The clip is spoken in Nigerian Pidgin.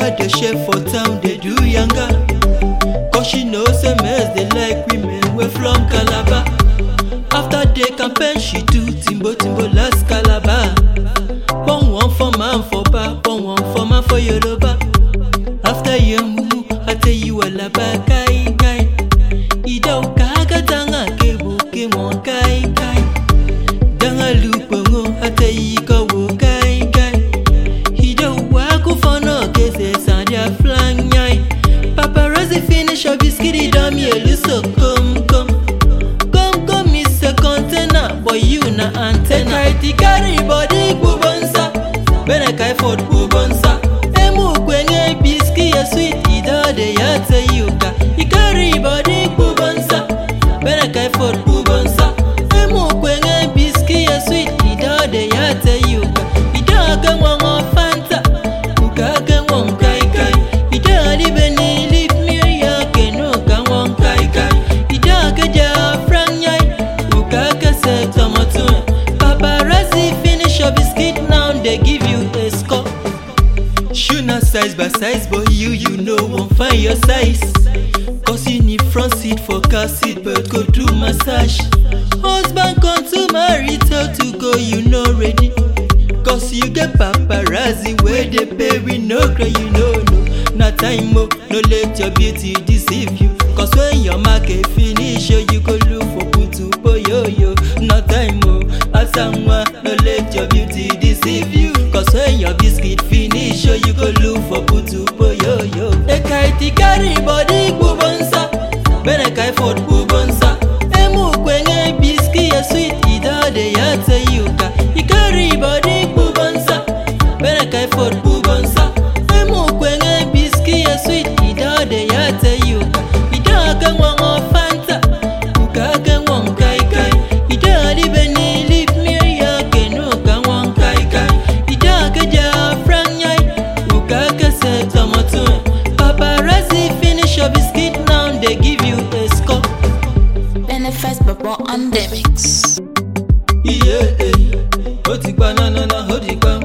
Got the chef for town, they do younger. Cause she knows a mess, they like women, we from Calabar. After the campaign, she do Timbo last Calabar. One for man for bar, one for man for Yoruba. After you mumu, I tell you all about kai. Ida ukaga tanga kebu ke mon kai. Danga lupongo, I tell you go kai. Ida waku fono kese sandia flang nyai. Paparazzi finish your biscuit, dummy, so come. Come, miss a container, boy, you na antenna. Eti carry body bubonsa, bena kai fort bubonsa. Emu kwenye biscuit ya sweet, ida de yate yuka. I carry body bubonsa, bena kai fort bubonsa. Emu kwenye biscuit ya sweet, ida de yate yuka. Ida gangwa fanta, uka gangwa kai. Ida libeni leave me ya keno gangwa kai. Ida keja franyai, uka kese tomato. Paparazzi finish your biscuit now, they give you a score. Shoe not size by size, but you know won't find your size. Cause you need front seat for car seat, but go do massage. Husband come to marry, tell to go, you know ready. Cause you get paparazzi where they pay, we no cry, you know no. Not time mo, no let your beauty deceive you. Cause when your market finish, you go look for putu yo. Not time mo, asamwa, no let your beauty deceive you. Cause when your biscuit finish, you go look for putu yo. Ekaiti carry body bubonsa, bena kai fort bubonsa. Emu kwenye biscuit ya sweet, ida de yate yuka. I carry body bubonsa, bena kai fort bubonsa. Emu kwenye biscuit ya sweet, ida de yate yuka. Ida gangwa fanta, uka gangwa kai. Ida libeni leave me ya keno gangwa kai. Ida keja franyai, uka kese tomato. Paparazzi finish your biscuit now, they give you a score. Benefits bubble on the mix. Yeah, hold it banana, hold it banana.